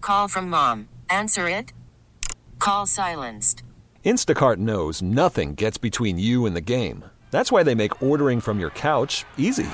Call from mom. Answer it. Call silenced. Instacart knows nothing gets between you and the game. That's why they make ordering from your couch easy.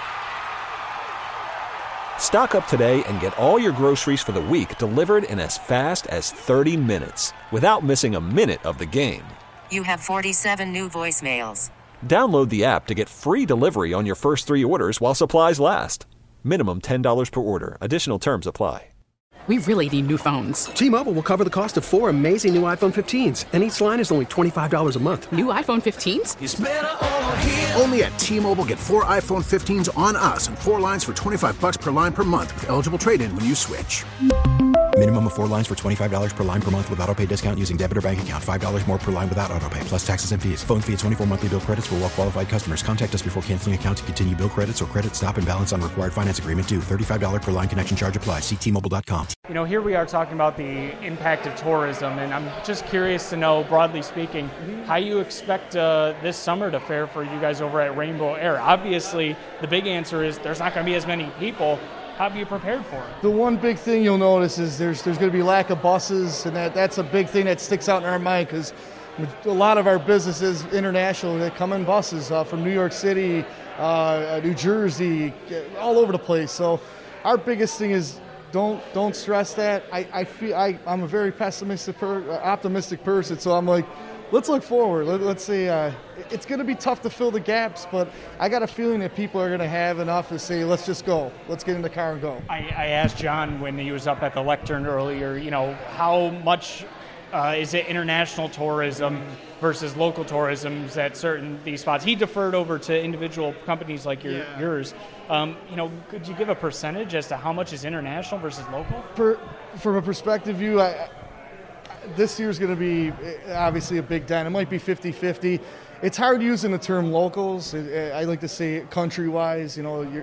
Stock up today and get all your groceries for the week delivered in as fast as 30 minutes without missing a minute of the game. You have 47 new voicemails. Download the app to get free delivery on your first 3 orders while supplies last. Minimum $10 per order. Additional terms apply. We really need new phones. T-Mobile will cover the cost of 4 amazing new iPhone 15s, and each line is only $25 a month. New iPhone 15s? It's better over here. Only at T-Mobile, get 4 iPhone 15s on us and 4 lines for $25 per line per month with eligible trade-in when you switch. Minimum of 4 lines for $25 per line per month with autopay discount using debit or bank account. $5 more per line without autopay, plus taxes and fees. Phone fee at 24 monthly bill credits for well-qualified customers. Contact us before canceling account to continue bill credits or credit stop and balance on required finance agreement due. $35 per line connection charge applies. See T-Mobile.com. You know, here we are talking about the impact of tourism, and I'm just curious to know, broadly speaking, how you expect this summer to fare for you guys over at Rainbow Air. Obviously, the big answer is there's not going to be as many people. How have you prepared for it? The one big thing you'll notice is there's going to be lack of buses, and that's a big thing that sticks out in our mind because a lot of our business is international. They come in buses from New York City, New Jersey, all over the place. So our biggest thing is don't stress that. I'm a very optimistic person, so I'm like, let's look forward. Let's say it's going to be tough to fill the gaps, but I got a feeling that people are going to have enough to say, let's just go. Let's get in the car and go. I asked John when he was up at the lectern earlier, you know, how much is it international tourism versus local tourism at these spots? He deferred over to individual companies like yours. You know, could you give a percentage as to how much is international versus local? From a perspective view, this year's going to be obviously a big dent. It might be 50-50. It's hard using the term locals. I like to say country-wise.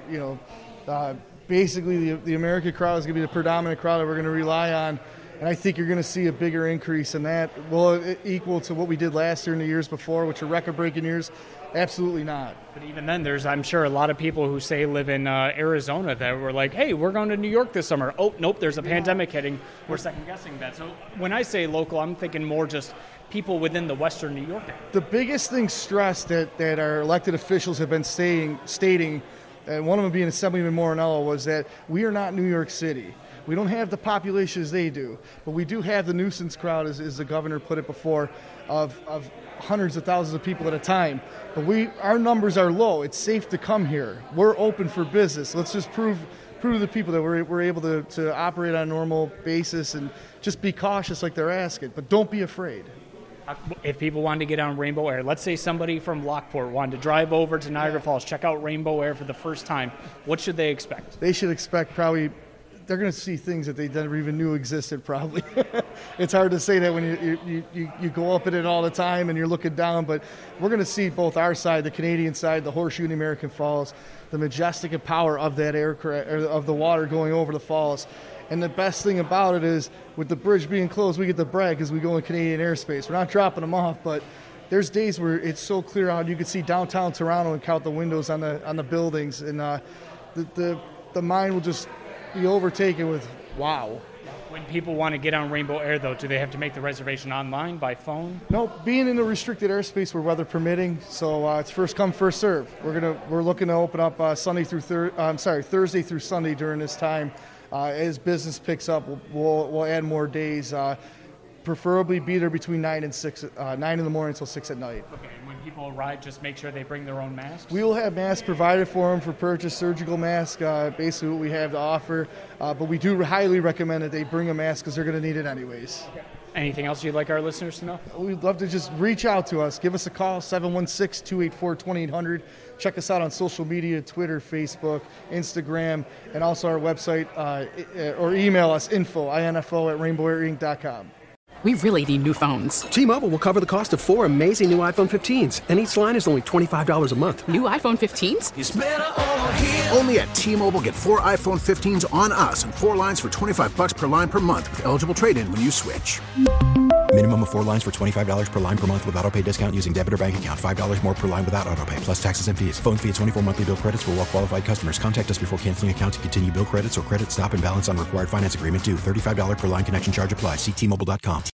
Basically the American crowd is going to be the predominant crowd that we're going to rely on, and I think you're going to see a bigger increase in that. Will it equal to what we did last year and the years before, which are record-breaking years? Absolutely not. But even then, there's, I'm sure, a lot of people who say live in Arizona that were like, hey, we're going to New York this summer. Oh, nope, there's a pandemic hitting. We're second-guessing that. So when I say local, I'm thinking more just people within the western New York area. The biggest thing stressed that our elected officials have been stating, and one of them being Assemblyman Morinello, was that we are not New York City. We don't have the population as they do, but we do have the nuisance crowd, as the governor put it before, of hundreds of thousands of people at a time. But our numbers are low. It's safe to come here. We're open for business. Let's just prove to the people that we're able to operate on a normal basis and just be cautious like they're asking. But don't be afraid. If people wanted to get on Rainbow Air, let's say somebody from Lockport wanted to drive over to Niagara Falls, check out Rainbow Air for the first time, what should they expect? They should expect probably they're going to see things that they never even knew existed probably. It's hard to say that when you go up in it all the time and you're looking down, but we're going to see both our side, the Canadian side, the Horseshoe and the American Falls, the majestic power of that aircraft, of the water going over the falls. And the best thing about it is, with the bridge being closed, we get to brag because we go in Canadian airspace. We're not dropping them off, but there's days where it's so clear out you can see downtown Toronto and count the windows on the buildings, and the mind will just be overtaken with wow. When people want to get on Rainbow Air, though, do they have to make the reservation online, by phone? No, being in a restricted airspace, we're weather permitting, so it's first come, first serve. We're looking to open up Thursday through Sunday during this time. As business picks up, we'll add more days. Preferably be there between 9 and 6, 9 in the morning until 6 at night. Okay, and when people arrive, just make sure they bring their own masks? We will have masks provided for them for purchase, surgical masks, basically what we have to offer. But we do highly recommend that they bring a mask because they're going to need it anyways. Okay. Anything else you'd like our listeners to know? We'd love to just reach out to us. Give us a call, 716-284-2800. Check us out on social media, Twitter, Facebook, Instagram, and also our website, or email us, info at rainbowair.com. We really need new phones. T-Mobile will cover the cost of 4 amazing new iPhone 15s, and each line is only $25 a month. New iPhone 15s? It's better over here. Only at T-Mobile, get 4 iPhone 15s on us and 4 lines for $25 per line per month with eligible trade-in when you switch. Minimum of 4 lines for $25 per line per month with autopay discount using debit or bank account. $5 more per line without autopay, plus taxes and fees. Phone fee at 24 monthly bill credits for well-qualified customers. Contact us before canceling account to continue bill credits or credit stop and balance on required finance agreement due. $35 per line connection charge applies. See T-Mobile.com.